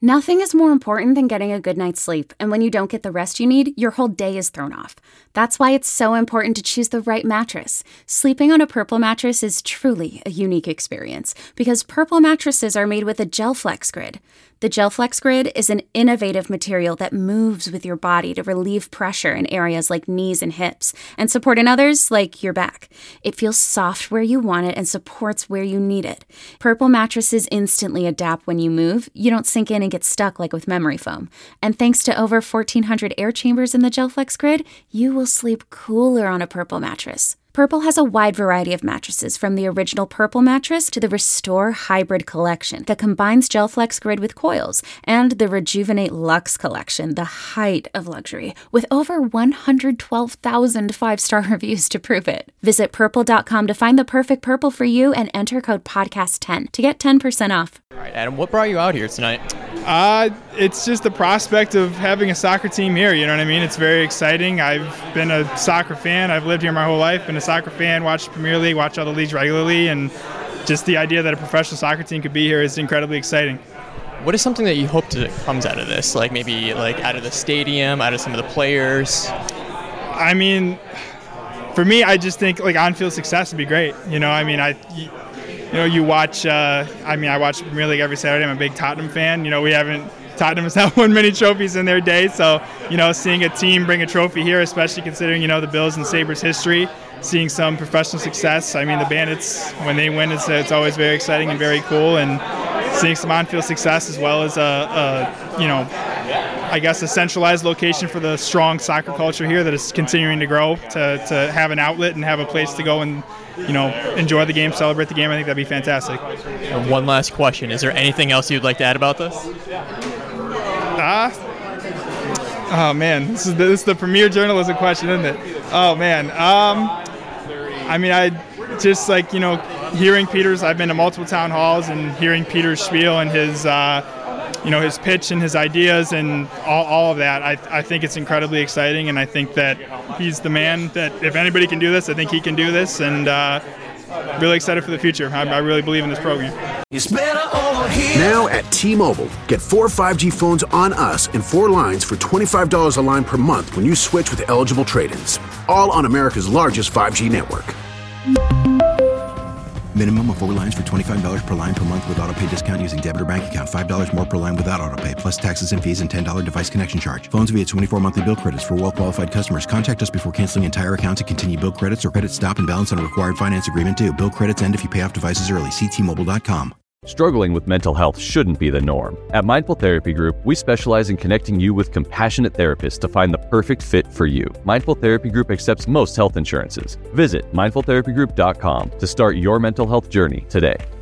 Nothing is more important than getting a good night's sleep, and when you don't get the rest you need, your whole day is thrown off. That's why it's so important to choose the right mattress. Sleeping on a Purple mattress is truly a unique experience because Purple mattresses are made with a GelFlex Grid. The GelFlex Grid is an innovative material that moves with your body to relieve pressure in areas like knees and hips and support in others like your back. It feels soft where you want it and supports where you need it. Purple mattresses instantly adapt when you move. You don't sink in and get stuck like with memory foam. And thanks to over 1,400 air chambers in the GelFlex Grid, you will sleep cooler on a Purple mattress. Purple has a wide variety of mattresses, from the original Purple mattress to the Restore Hybrid collection that combines GelFlex Grid with coils, and the Rejuvenate Luxe collection, the height of luxury, with over 112,000 five-star reviews to prove it. Visit purple.com to find the perfect Purple for you and enter code podcast10 to get 10% off. All right, Adam, what brought you out here tonight? It's just the prospect of having a soccer team here, you know what I mean? It's very exciting. I've been a soccer fan. I've lived here my whole life, been a soccer fan, watched the Premier League, watched all the leagues regularly, and just the idea that a professional soccer team could be here is incredibly exciting. What is something that you hope comes out of this? Like maybe like out of the stadium, out of some of the players? I mean, for me, I just think like on-field success would be great. You know, I mean, you watch, I watch the Premier League every Saturday. I'm a big Tottenham fan. You know, Tottenham has not won many trophies in their day. So, you know, seeing a team bring a trophy here, especially considering, you know, the Bills and Sabres history, seeing some professional success. I mean, the Bandits, when they win, it's always very exciting and very cool. And seeing some on-field success as well as a centralized location for the strong soccer culture here that is continuing to grow, to have an outlet and have a place to go and, you know, enjoy the game, celebrate the game. I think that'd be fantastic. And one last question. Is there anything else you'd like to add about this? Oh, man. This is the premier journalism question, isn't it? Oh, man. I just like, you know, hearing Peter's, I've been to multiple town halls and hearing Peter's spiel and his, his pitch and his ideas and all of that. I think it's incredibly exciting, and I think that he's the man that if anybody can do this, I think he can do this, and really excited for the future. I really believe in this program. Now at T-Mobile, get 4 5G phones on us and 4 lines for $25 a line per month when you switch with eligible trade-ins. All on America's largest 5G network. Minimum of 4 lines for $25 per line per month with autopay discount using debit or bank account. $5 more per line without autopay, plus taxes and fees and $10 device connection charge. Phones via 24 monthly bill credits for well-qualified customers. Contact us before canceling entire account to continue bill credits or credit stop and balance on a required finance agreement due. Bill credits end if you pay off devices early. See T-Mobile.com. Struggling with mental health shouldn't be the norm. At Mindful Therapy Group, we specialize in connecting you with compassionate therapists to find the perfect fit for you. Mindful Therapy Group accepts most health insurances. Visit mindfultherapygroup.com to start your mental health journey today.